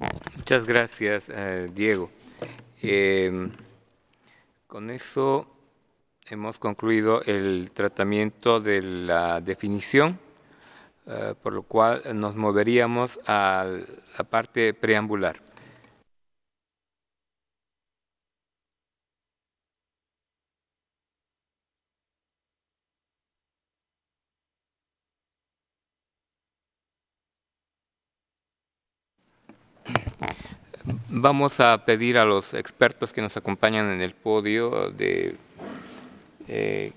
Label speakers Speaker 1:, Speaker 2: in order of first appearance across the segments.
Speaker 1: Muchas gracias, Diego. Em, con eso hemos concluido el tratamiento de la definición, por lo cual nos moveríamos a la parte preambular. Vamos a pedir a los expertos que nos acompañan en el podio eh,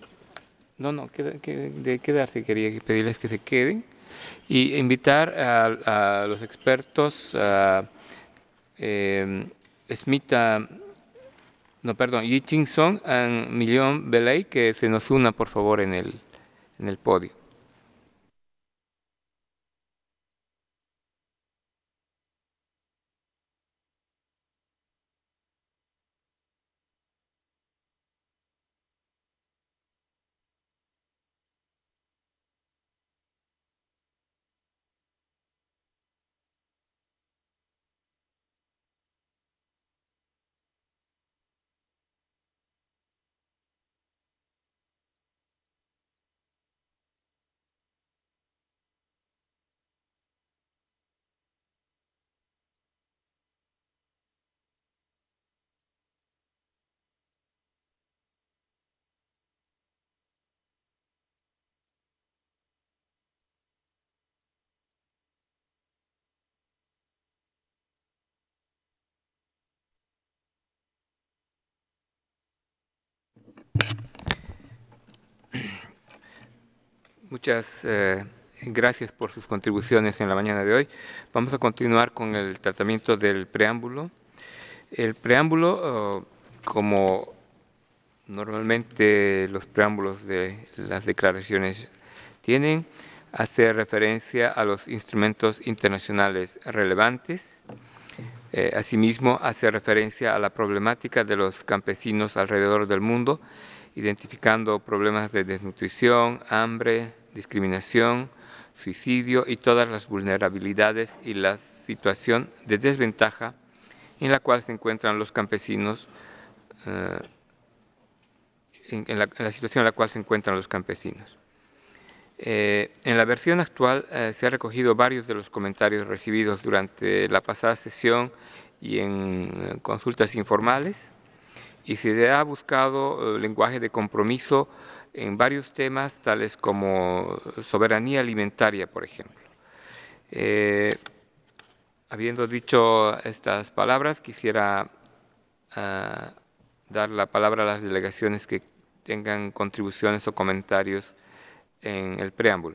Speaker 1: de quedarse, quería pedirles que se queden y invitar a los expertos, eh, Smita, no, perdón, Yi Ching Song y Millón Belay, que se nos una, por favor, en el podio. Muchas gracias por sus contribuciones en la mañana de hoy. Vamos a continuar con el tratamiento del preámbulo. El preámbulo, como normalmente los preámbulos de las declaraciones tienen, hace referencia a los instrumentos internacionales relevantes. Asimismo, hace referencia a la problemática de los campesinos alrededor del mundo, identificando problemas de desnutrición, hambre, discriminación, suicidio y todas las vulnerabilidades y la situación de desventaja en la cual se encuentran los campesinos, eh, en la situación en la cual se encuentran los campesinos. En la versión actual se han recogido varios de los comentarios recibidos durante la pasada sesión y en consultas informales, y se ha buscado lenguaje de compromiso en varios temas, tales como soberanía alimentaria, por ejemplo. Habiendo dicho estas palabras, quisiera dar la palabra a las delegaciones que tengan contribuciones o comentarios en el preámbulo.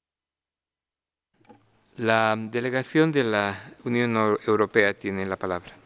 Speaker 1: La delegación de la Unión Europea tiene la palabra.